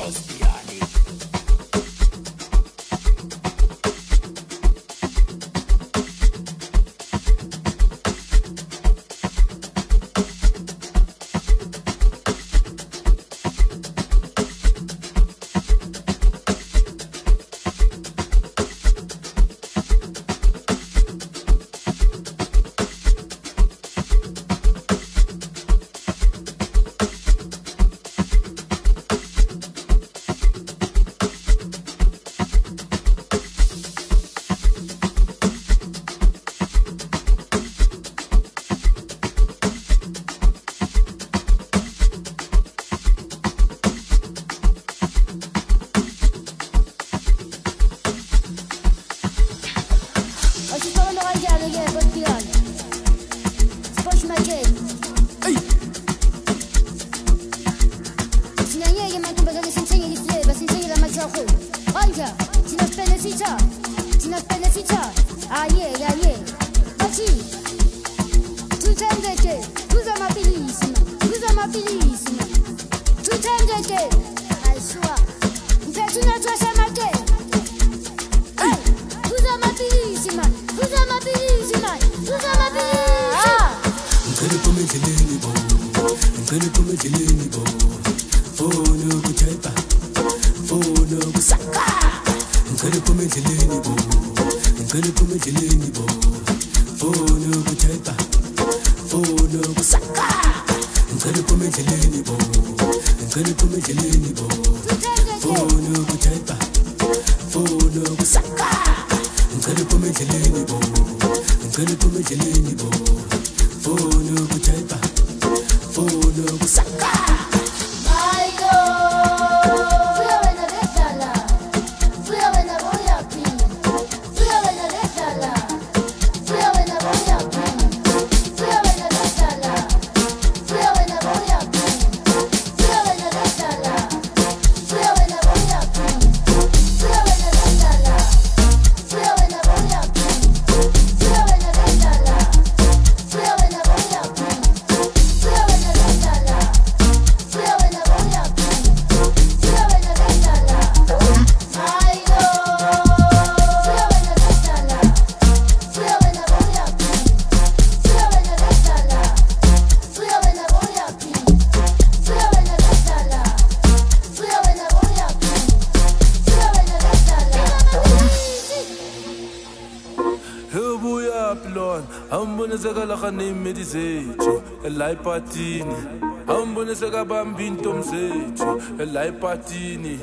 Patini, ambone sega bambinto mzethu, la patini.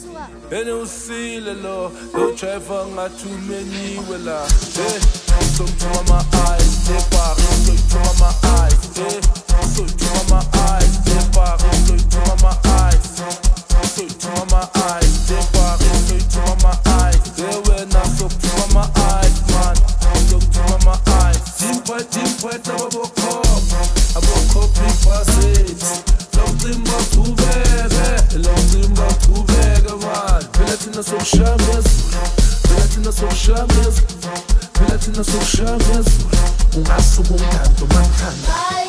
Ene usile lo cheva ngathumeni wela. So to my eyes, they Paris, so to my eyes, so to my eyes, they Paris, so to my eyes, so to my eyes, they Paris, so to my eyes. They were not so to my eyes, man, so to my eyes. Timpa, taboko. Abokopli passage, l'entraînement trouvé, man. Pelatina sur chameuse, um aço montado, matando.